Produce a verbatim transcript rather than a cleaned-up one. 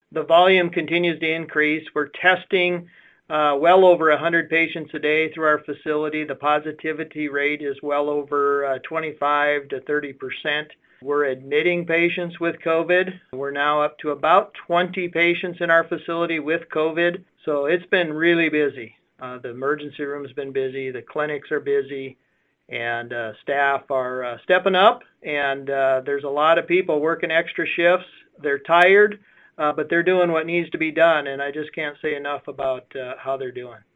The volume continues to increase. We're testing uh, well over one hundred patients a day through our facility. The positivity rate is well over uh, twenty-five to thirty percent. We're admitting patients with COVID. We're now up to about twenty patients in our facility with COVID. So it's been really busy. Uh, the emergency room has been busy. The clinics are busy. And uh, staff are uh, stepping up. And uh, there's a lot of people working extra shifts. They're tired. Uh, but they're doing what needs to be done, and I just can't say enough about uh, how they're doing.